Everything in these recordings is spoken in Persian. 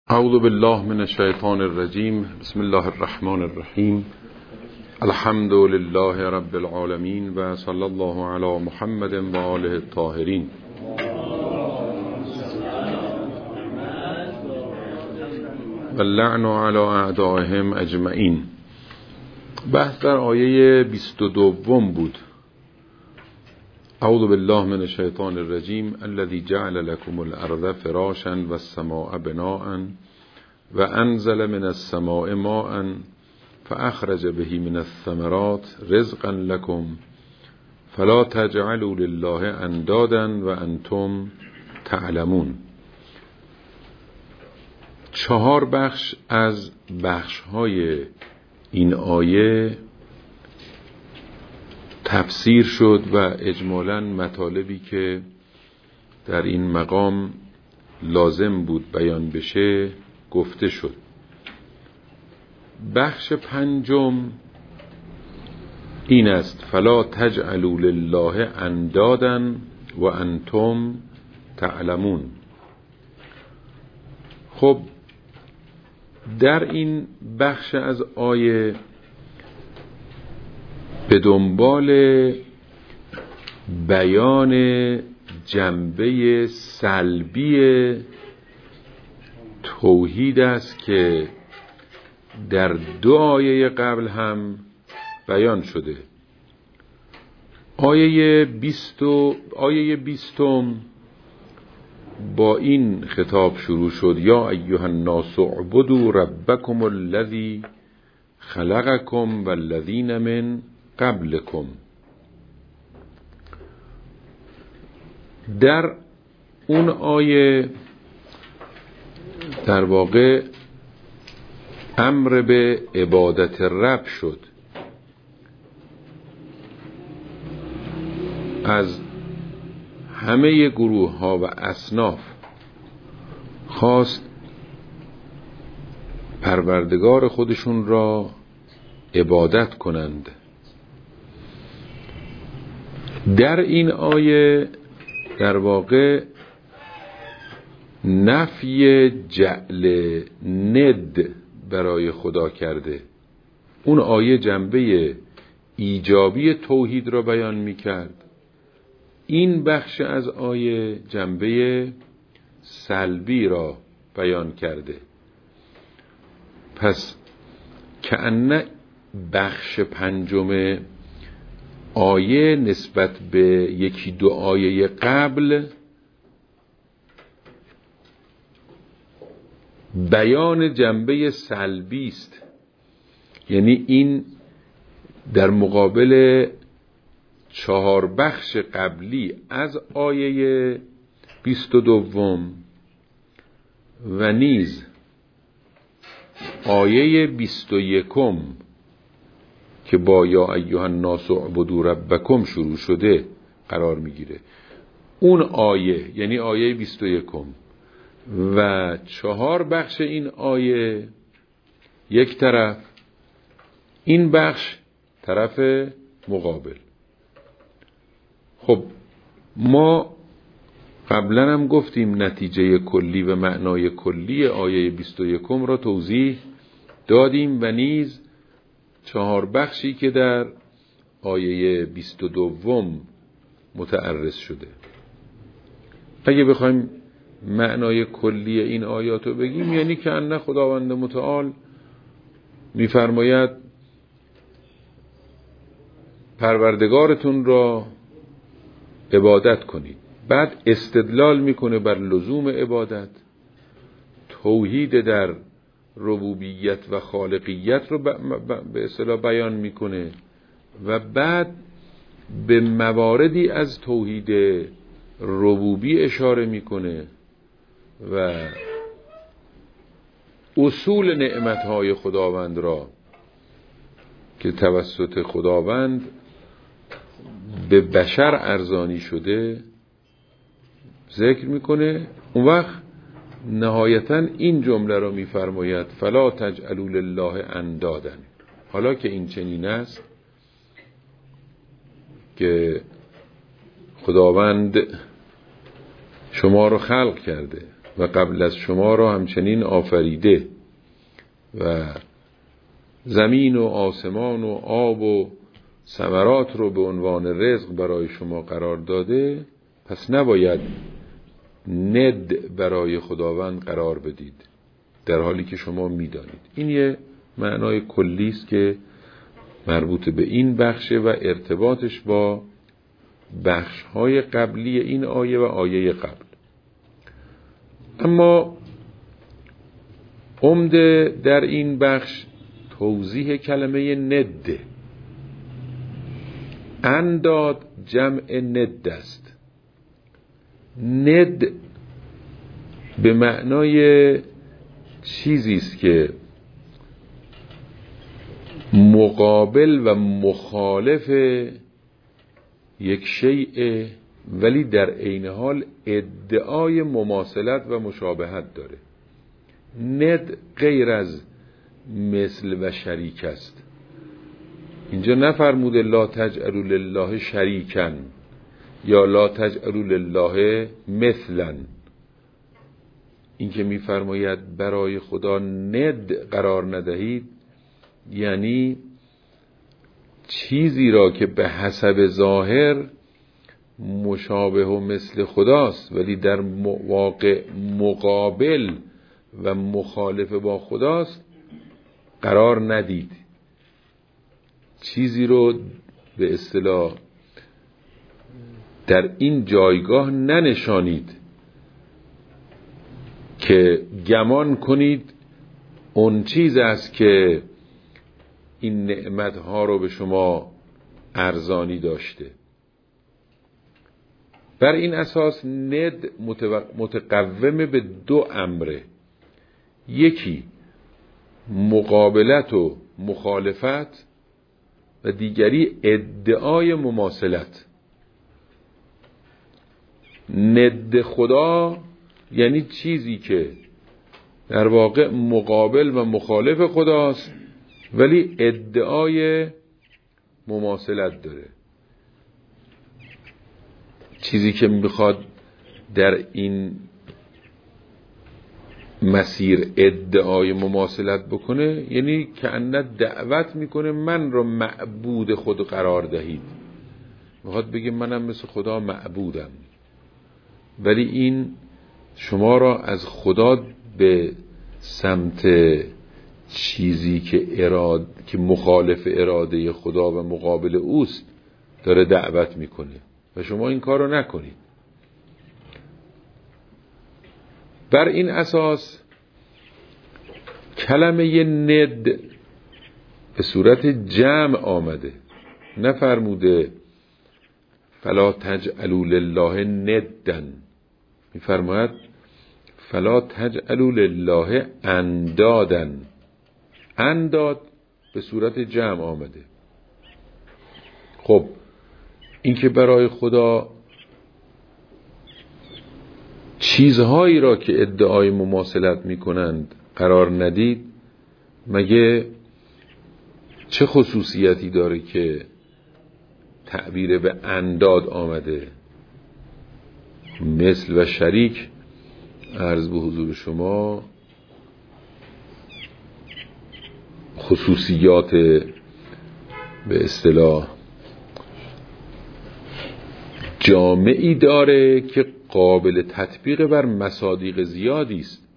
اعوذ بالله من الشیطان الرجیم. بسم الله الرحمن الرحیم. الحمد لله رب العالمین و صلی الله علی محمد و آله الطاهرین. و اللعن علی اعدائهم اجمعین. بحث در آیه 22 بود. اعوذ بالله من الشیطان الرجیم. الذی جعل لكم الارض فراشا والسماء بناء وانزل من السماء ماء فاخرج به من الثمرات رزقا لكم فلا تجعلوا لله اندادا وانتم تعلمون. 4 بخش از بخش‌های این آیه تفسیر شد و اجمالاً مطالبی که در این مقام لازم بود بیان بشه گفته شد. بخش 5 این است: فلا تجعلوا لله اندادا و انتم تعلمون. خب در این بخش از آیه به دنبال بیان جنبه سلبی توحید است که در 2 آیه قبل هم بیان شده. آیه 20 با این خطاب شروع شد: یا ایها الناس اعبدوا ربکم الذی خلقکم والذین من قبلکم. در اون آیه در واقع امر به عبادت رب شد. از همه گروه ها و اصناف خواست پروردگار خودشون را عبادت کنند. در این آیه در واقع نفی جعل ند برای خدا کرده. اون آیه جنبه ایجابی توحید را بیان می کرد. این بخش از آیه جنبه سلبی را بیان کرده. پس کأن بخش 5 آیه نسبت به 1-2 آیه قبل بیان جنبه سلبی است. یعنی این در مقابل 4 بخش قبلی از آیه 22 و نیز آیه 21 که با یا ایها الناس اعبدوا ربکم شروع شده قرار میگیره. اون آیه یعنی آیه 21 و 4 بخش این آیه یک طرف، این بخش طرف مقابل. خب ما قبلا هم گفتیم نتیجه کلی و معنای کلی آیه 21 را توضیح دادیم و نیز 4 بخشی که در آیه 22 متعرض شده. اگه بخوایم معنای کلی این آیات رو بگیم، یعنی که ان خداوند متعال میفرماید پروردگارتون را عبادت کنید. بعد استدلال میکنه بر لزوم عبادت، توحید در ربوبیت و خالقیت رو به اصطلاح بیان میکنه و بعد به مواردی از توحید ربوبی اشاره میکنه و اصول نعمتهای خداوند را که توسط خداوند به بشر ارزانی شده ذکر میکنه. اون وقت نهایتاً این جمله را میفرماید فلا تجعلوا لله اندادا. حالا که این چنین است که خداوند شما رو خلق کرده، و قبل از شما را همچنین آفریده و زمین و آسمان و آب و ثمرات رو به عنوان رزق برای شما قرار داده، پس نباید ند برای خداوند قرار بدید در حالی که شما میدانید. این یه معنای کلی است که مربوط به این بخشه و ارتباطش با بخش‌های قبلی این آیه و آیه قبل. اما عمده در این بخش توضیح کلمه ند. انداد جمع ند است. ند به معنای چیزی است که مقابل و مخالف یک شیء ولی در عین حال ادعای مماثلت و مشابهت داره. ند غیر از مثل و شریک است. اینجا نفرموده لا تجعلوا لله شریکا یا لا تجعلوا لله مثلا. این که میفرماید برای خدا ند قرار ندهید، یعنی چیزی را که به حسب ظاهر مشابه و مثل خداست ولی در واقع مقابل و مخالف با خداست قرار ندید. چیزی رو به اصطلاح در این جایگاه ننشانید که گمان کنید اون چیز است که این نعمتها رو به شما ارزانی داشته. بر این اساس ند متقوم به دو امره. یکی مقابلت و مخالفت و دیگری ادعای مماثلت. ند خدا یعنی چیزی که در واقع مقابل و مخالف خداست ولی ادعای مماثلت داره. چیزی که میخواد در این مسیر ادعای مماثلت بکنه، یعنی که انت دعوت میکنه من رو معبود خود قرار دهید. میخواد بگه منم مثل خدا معبودم، ولی این شما را از خدا به سمت چیزی که مخالف اراده خدا و مقابل اوست داره دعوت میکنه و شما این کار رو نکنید. بر این اساس کلمه ند به صورت جمع آمده، نفرموده فلا تجعلوا لله ندا، میفرماید فلا تجعلوا لله اندادا. انداد به صورت جمع آمده. خب این که برای خدا چیزهایی را که ادعای مماثلت میکنند قرار ندید، مگه چه خصوصیتی داره که تعبیر به انداد آمده؟ مثل و شریک عرض به حضور شما خصوصیات به اصطلاح جامعی داره که قابل تطبیق بر مصادیق زیادی است.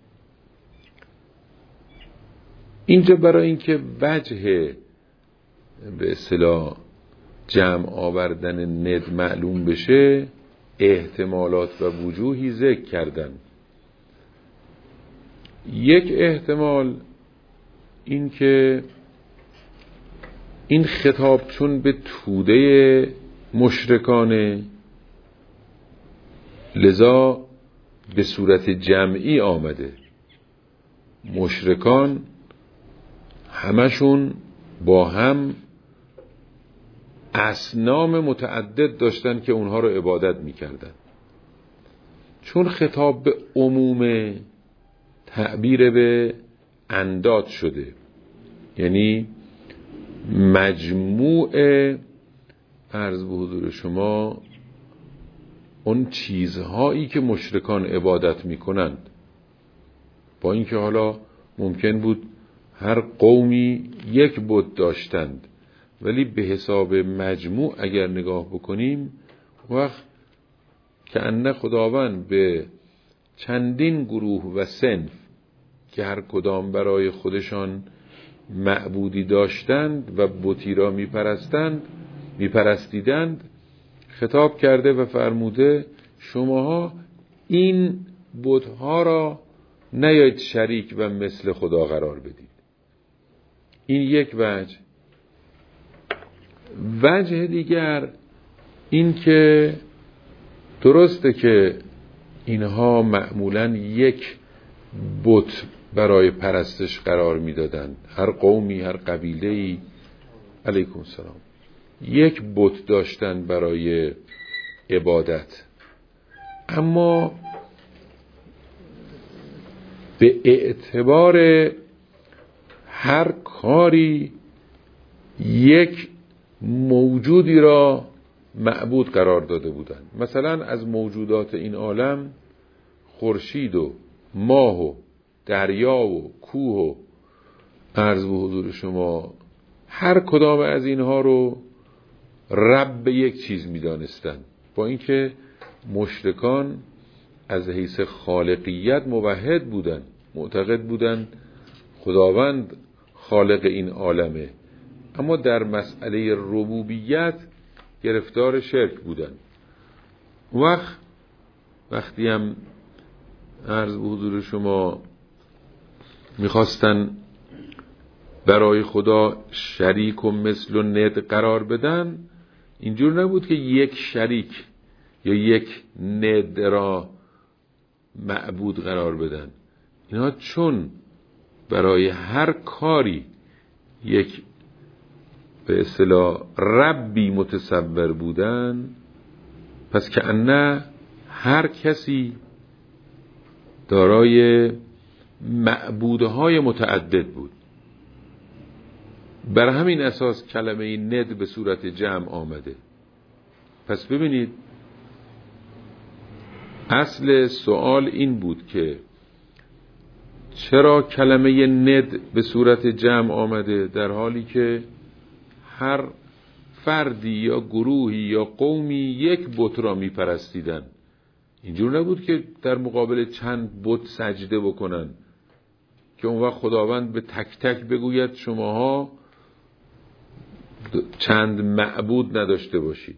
اینجا برای اینکه وجه به اصطلاح جمع آوردن ند معلوم بشه، احتمالات و وجوهی ذکر کردن. یک احتمال این که این خطاب چون به توده مشرکانه، لذا به صورت جمعی آمده. مشرکان همشون با هم اصنام متعدد داشتن که اونها رو عبادت میکردن. چون خطاب به عموم، تعبیر به انداد شده، یعنی مجموع عرض به حضور شما اون چیزهایی که مشرکان عبادت میکنند. با اینکه حالا ممکن بود هر قومی یک بت داشتند، ولی به حساب مجموع اگر نگاه بکنیم وقت که ان خداوند به چندین گروه و صنف که هر کدام برای خودشان معبودی داشتند و بتی را میپرستیدند خطاب کرده و فرموده شماها این بتها را نیایید شریک و مثل خدا قرار بدید. این یک وجه. وجه دیگر این که درسته که اینها معمولاً یک بت برای پرستش قرار میدادند، هر قومی هر قبیله‌ای علیکم السلام یک بت داشتن برای عبادت، اما به اعتبار هر کاری یک موجودی را معبود قرار داده بودند. مثلا از موجودات این عالم خورشید و ماه و دریا و کوه و عرض به حضور شما هر کدام از اینها رو رب یک چیز می دانستن، با اینکه مشرکان از حیث خالقیت موحد بودن، معتقد بودن خداوند خالق این عالمه، اما در مسئله ربوبیت گرفتار شرک بودن. وقتی هم عرض به حضور شما میخواستن برای خدا شریک و مثل و ند قرار بدن، اینجور نبود که یک شریک یا یک ند را معبود قرار بدن. اینها چون برای هر کاری یک به اصطلاح ربی متصور بودن، پس که نه هر کسی دارای معبودهای متعدد بود. بر همین اساس کلمه ند به صورت جمع آمده. پس ببینید اصل سوال این بود که چرا کلمه ند به صورت جمع آمده، در حالی که هر فردی یا گروهی یا قومی یک بت را می پرستیدن. اینجور نبود که در مقابل چند بت سجده بکنن که اون وقت خداوند به تک تک بگوید شماها چند معبود نداشته باشید.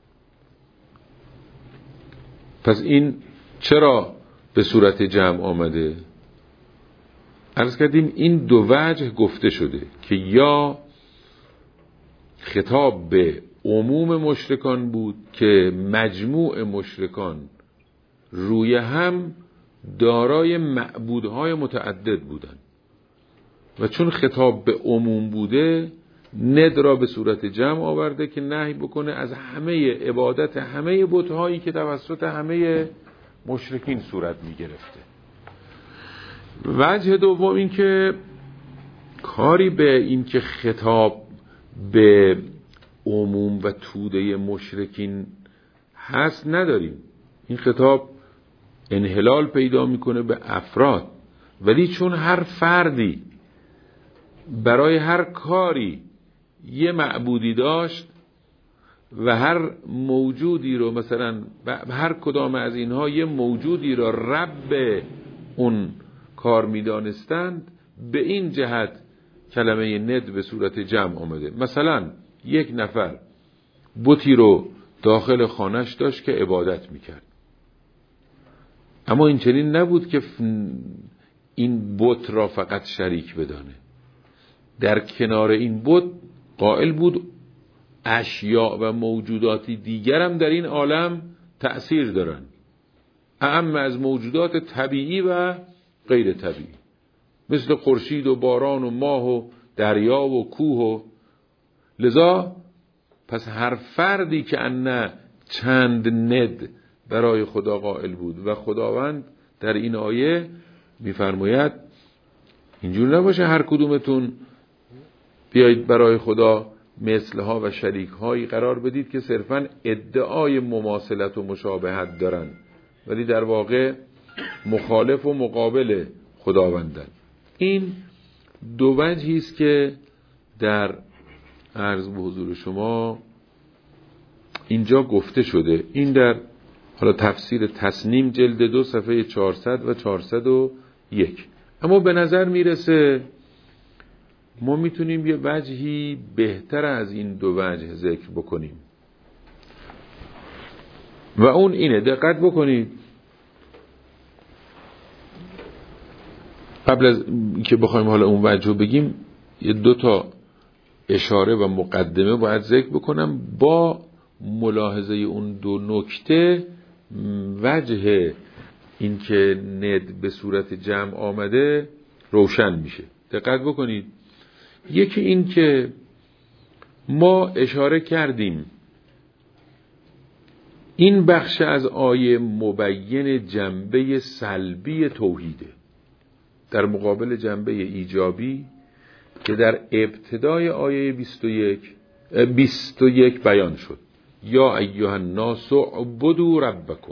پس این چرا به صورت جمع آمده؟ عرض کردیم این دو وجه گفته شده که یا خطاب به عموم مشرکان بود که مجموع مشرکان روی هم دارای معبودهای متعدد بودند و چون خطاب به عموم بوده ند را به صورت جمع آورده که نهی بکنه از همه عبادت همه بت‌هایی که توسط همه مشرکین صورت می گرفته. وجه دوم این که کاری به این که خطاب به عموم و توده مشرکین هست نداریم. این خطاب انحلال پیدا میکنه به افراد، ولی چون هر فردی برای هر کاری یه معبودی داشت و هر موجودی رو مثلا هر کدام از اینها یه موجودی را رب اون کار میدانستند، به این جهت کلمه ند به صورت جمع آمده. مثلا یک نفر بتی رو داخل خانهش داشت که عبادت میکرد، اما این چنین نبود که این بت را فقط شریک بدانه. در کنار این بت قائل بود اشیاء و موجوداتی دیگر هم در این عالم تأثیر دارن، اعم از موجودات طبیعی و غیر طبیعی، مثل خورشید و باران و ماه و دریا و کوه و لذا پس هر فردی که انه چند ند برای خدا قائل بود و خداوند در این آیه میفرماید اینجور نباشه هر کدومتون بیایید برای خدا مثلها و شریکهایی قرار بدید که صرفاً ادعای مماثلت و مشابهت دارن ولی در واقع مخالف و مقابل خداوندن. این دو وجهی است که در عرض به حضور شما اینجا گفته شده. این در حالا تفسیر تسنیم جلد 2 صفحه 400 و 401. اما به نظر میرسه ما میتونیم یه وجهی بهتر از این دو وجه ذکر بکنیم و اون اینه. دقت بکنید، قبل از اینکه بخوایم حالا اون وجه رو بگیم یه 2 تا اشاره و مقدمه باید ذکر بکنم. با ملاحظه اون 2 نکته وجه این که ند به صورت جمع آمده روشن میشه. دقت بکنید، یکی این که ما اشاره کردیم این بخش از آیه مبین جنبه سلبی توحیده در مقابل جنبه ایجابی که در ابتدای آیه 21 بیان شد. یا ایها الناس اعبدوا ربکم.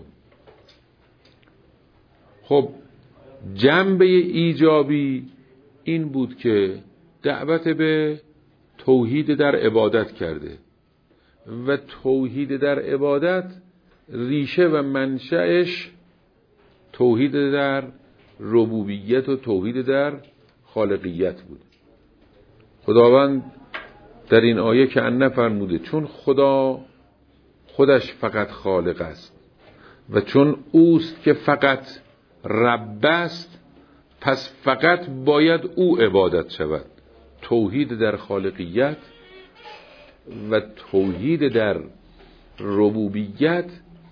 خب جنبه ایجابی این بود که دعوت به توحید در عبادت کرده و توحید در عبادت ریشه و منشأش توحید در ربوبیت و توحید در خالقیت بود. خداوند در این آیه که ان فرموده چون خدا خودش فقط خالق است و چون اوست که فقط رب است، پس فقط باید او عبادت شود. توحید در خالقیت و توحید در ربوبیت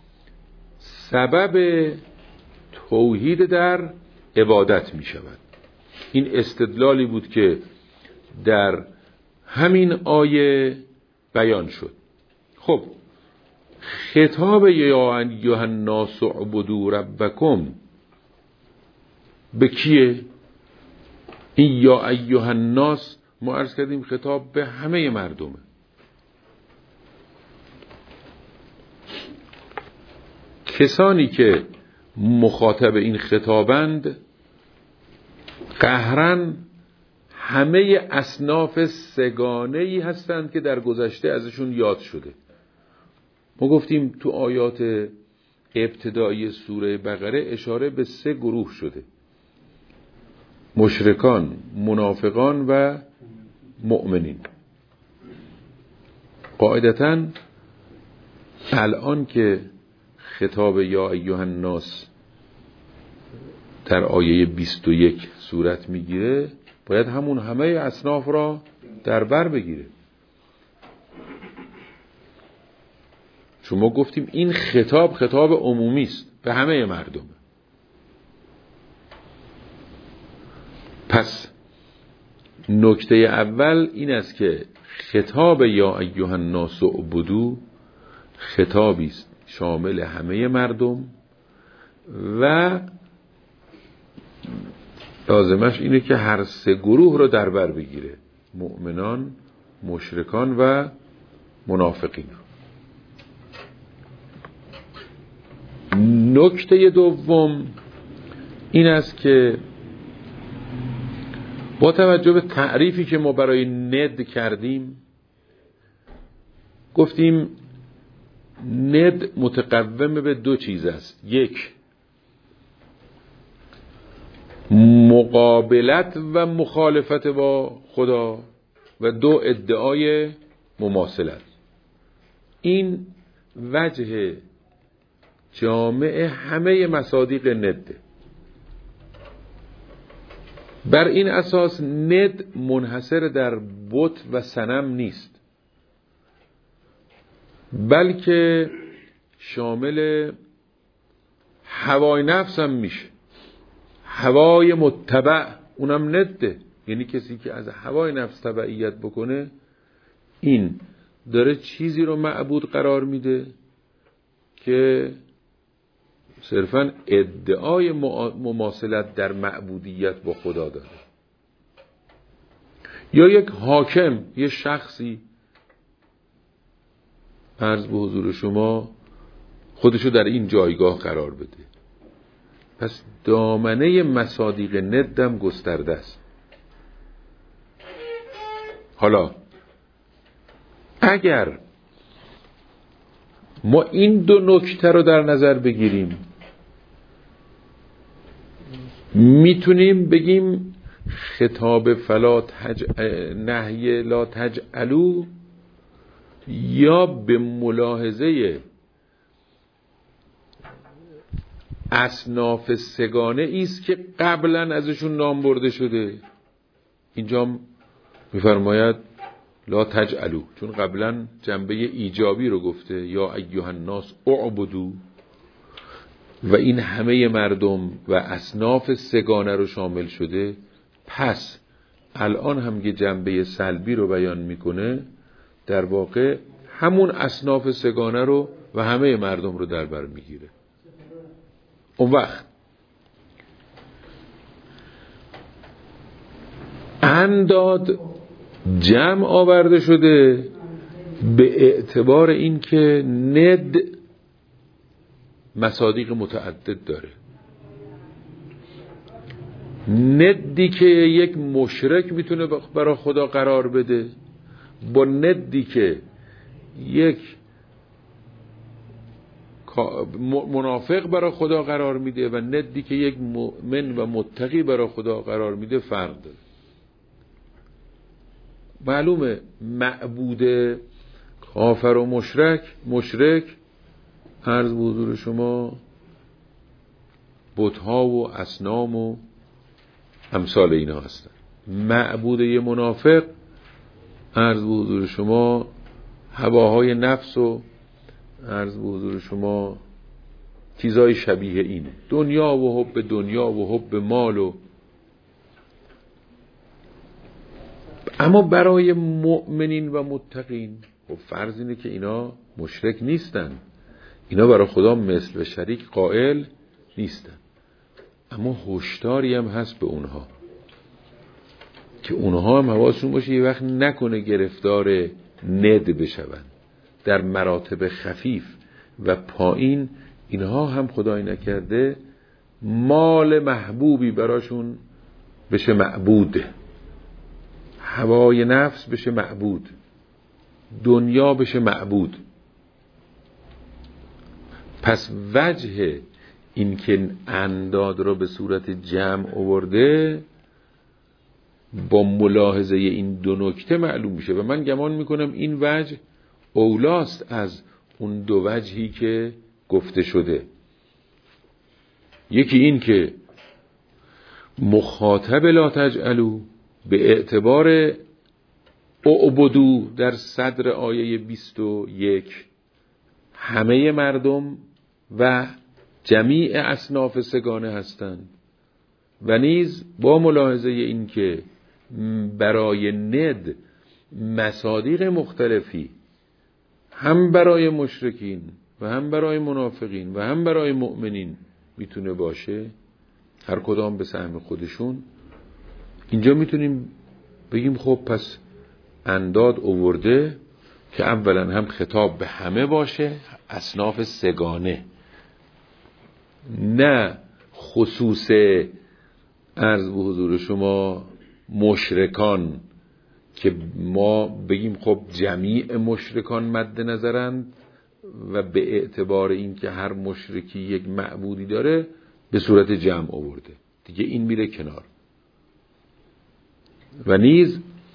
سبب توحید در عبادت می شود. این استدلالی بود که در همین آیه بیان شد. خب خطاب یا ایها الناس اعبدوا ربکم به کیه؟ این یا ایها الناس ما عرض کردیم خطاب به همه مردمه. کسانی که مخاطب این خطابند قهرن همه اصناف سگانه‌ای هستند که در گذشته ازشون یاد شده. ما گفتیم تو آیات ابتدایی سوره بقره اشاره به 3 گروه شده: مشرکان، منافقان و مؤمنین. قاعدتاً الان که خطاب یا ایها الناس در آیه 21 صورت میگیره باید همون همه اصناف را در بر بگیره. چون ما گفتیم این خطاب عمومی است، به همه مردم. پس نکته اول این است که خطاب یا ایها الناس اعبدوا خطابی است شامل همه مردم و لازمش اینه که هر 3 گروه رو در بر بگیره: مؤمنان، مشرکان و منافقین. نکته دوم این است که با توجه به تعریفی که ما برای ند کردیم گفتیم ند متقوم به 2 چیز است: 1 مقابلت و مخالفت با خدا و 2 ادعای مماثلت. این وجه جامع همه مصادیق نده. بر این اساس ند منحصر در بت و صنم نیست، بلکه شامل هوای نفس هم میشه. هوای متبع اونم نده، یعنی کسی که از هوای نفس تبعیت بکنه این داره چیزی رو معبود قرار میده که صرفاً ادعای مماثلت در معبودیت با خدا داره. یا یک حاکم، یه شخصی عرض به حضور شما خودشو در این جایگاه قرار بده. پس دامنه مصادیق ندم گسترده است. حالا اگر ما این دو نکته رو در نظر بگیریم، میتونیم بگیم خطاب نهی لا تجعلوا یا به ملاحظه اصناف سگانه ایست که قبلا ازشون نام برده شده. اینجا میفرماید لا تجعلوا، چون قبلا جنبه ایجابی رو گفته، یا ایها الناس اعبدوا، و این همه مردم و اصناف سگانه رو شامل شده. پس الان هم که جنبه سلبی رو بیان میکنه، در واقع همون اصناف سگانه رو و همه مردم رو در بر میگیره. اون وقت انداد جمع آورده شده به اعتبار این که ند مصادیق متعدد داره. ندی که یک مشرک میتونه برای خدا قرار بده، با ندی که یک منافق برای خدا قرار میده و ندی که یک مؤمن و متقی برای خدا قرار میده فرق داره. معلومه معبود کافر و مشرک عرض به حضور شما بت‌ها و اصنام و امثال اینا هستن. معبود یه منافق عرض به حضور شما هواهای نفس و عرض به حضور شما چیزای شبیه اینه، دنیا و حب دنیا و حب مال و. اما برای مؤمنین و متقین خب فرض اینه که اینا مشرک نیستن، اینا برای خدا مثل و شریک قائل نیستن، اما هشداری هم هست به اونها که اونها هم حواسشون باشه یه وقت نکنه گرفتار ند بشون. در مراتب خفیف و پایین اینها هم خدای نکرده مال محبوبی براشون بشه معبود، هوای نفس بشه معبود، دنیا بشه معبود. پس وجه این که انداد رو به صورت جمع آورده با ملاحظه این دو نکته معلوم میشه و من گمان میکنم این وجه اولاست از اون دو وجهی که گفته شده. یکی این که مخاطب لا تجعلوا به اعتبار اعبدوا در صدر آیه 21 همه مردم و جمیع اصناف سگانه هستند و نیز با ملاحظه این که برای ند مصادیق مختلفی هم برای مشرکین و هم برای منافقین و هم برای مؤمنین میتونه باشه، هر کدام به سهم خودشون. اینجا میتونیم بگیم خب پس انداد آورده که اولا هم خطاب به همه باشه، اصناف سگانه، نه خصوص عرض به حضور شما مشرکان که ما بگیم خب جمیع مشرکان مد نظرند و به اعتبار این که هر مشرکی یک معبودی داره به صورت جمع آورده دیگه، این میره کنار. و نیز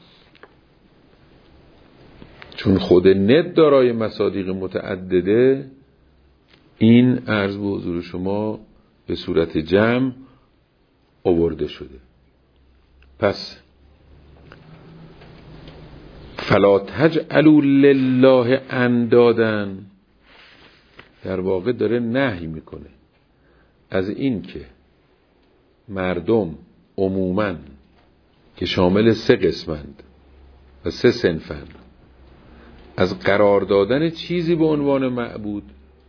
چون خود ند دارای مصادیق متعدده، این عرض به حضور شما به صورت جمع آورده شده. پس فلا تجعلوا لله اندادا در واقع داره نهی میکنه از این که مردم عموماً که شامل 3 قسمند و 3 صنفند از قرار دادن چیزی به عنوان معبود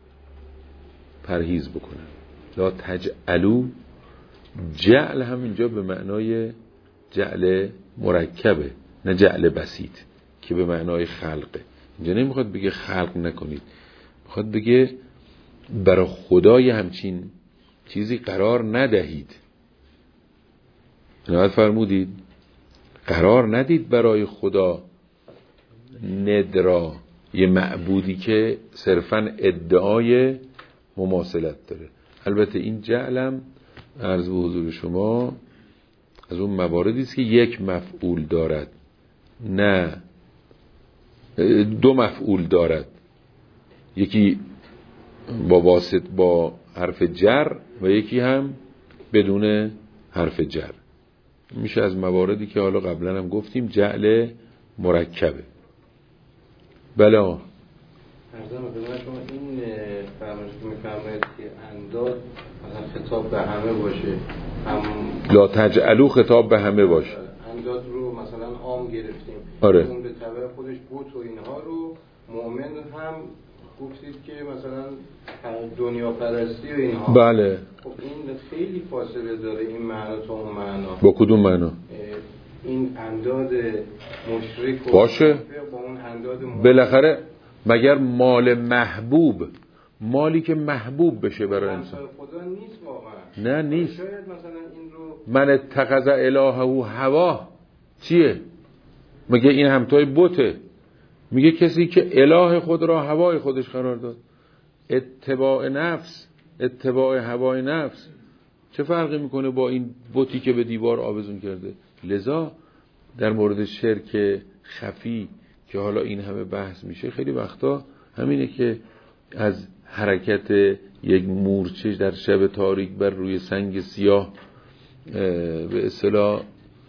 پرهیز بکنن. لا تجعلوا، جعل هم اینجا به معنای جعل مرکبه نه جعل بسیط که به معنای خلقه. اینجا نمیخواد بگه خلق نکنید، میخواد بگه برای خدای همچین چیزی قرار ندهید. عنایت فرمودید قرار ندید برای خدا ند را، یه معبودی که صرفاً ادعای مماثلت داره. البته این جعلم عرض به حضور شما از اون مواردی است که یک مفعول دارد، نه دو مفعول دارد، یکی با حرف جر و یکی هم بدون حرف جر. میشه از مواردی که حالا قبلا هم گفتیم جعل مرکبه. بله ارزم خدمت شما این فرمایش که میفرمایید که انداد مثلا خطاب به همه باشه، لا تجعلوا خطاب به همه باشه. انداد رو مثلا عام گرفتیم، آره. اون به طبع خودش بت و اینها رو مؤمن هم گفتید که مثلا دنیا پرستی و اینها. بله. خب این خیلی فاصله داره این معنا تا اون معنا. با کدوم معنا؟ این انداد مشرک باشه با اون انداد بالاخره مگر مال محبوب، مالی که محبوب بشه برای انسان خدا نیست واقعا. نه نیست. شاید مثلا این رو من اتخذ الهه هوا چیه؟ مگه این همتای بته؟ میگه کسی که اله خود را هوای خودش قرار داد. اتباع نفس، اتباع هوای نفس چه فرقی میکنه با این بتی که به دیوار آویزون کرده؟ لذا در مورد شرک خفی که حالا این همه بحث میشه، خیلی وقتا همینه که از حرکت یک مورچه در شب تاریک بر روی سنگ سیاه به اصطلاح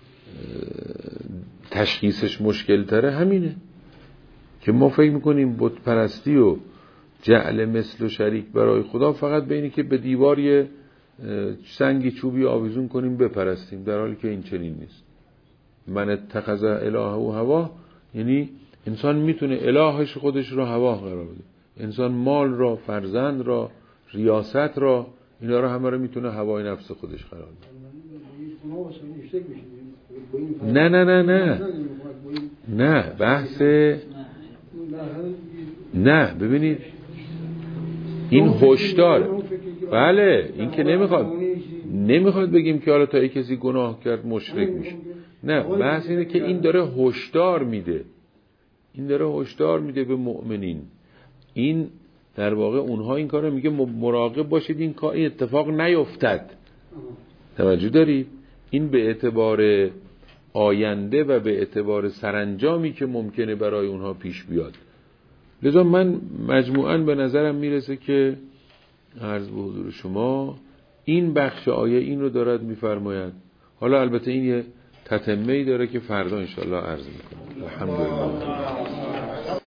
تشخیصش مشکل تره. همینه که ما فکر میکنیم بت پرستی و جعل مثل و شریک برای خدا فقط به اینه که به دیوار یه سنگی چوبی آویزون کنیم بپرستیم، در حالی که این چنین نیست. من اتخذ الهه هوا یعنی انسان میتونه الهش خودش رو هوا قرار بده. انسان مال را، فرزند را، ریاست را، اینا رو همه رو میتونه هوای نفس خودش قرار بده. نه نه نه نه نه بحث نه. ببینید این هشدار، بله این که نمیخواد بگیم که حالا تا یک کسی گناه کرد مشرک میشه، نه بحث اینه که این داره هشدار میده، این داره هشدار میده به مؤمنین. این در واقع اونها این کارو میگه مراقب باشید این کار اتفاق نیفتد. توجه دارید؟ این به اعتبار آینده و به اعتبار سرانجامی که ممکنه برای اونها پیش بیاد. لذا من مجموعاً به نظرم میرسه که عرض به حضور شما این بخش آیه این رو دارد میفرماید. حالا البته این یه تتمه‌ای داره که فردا انشاءالله عرض میکنم. الحمدلله.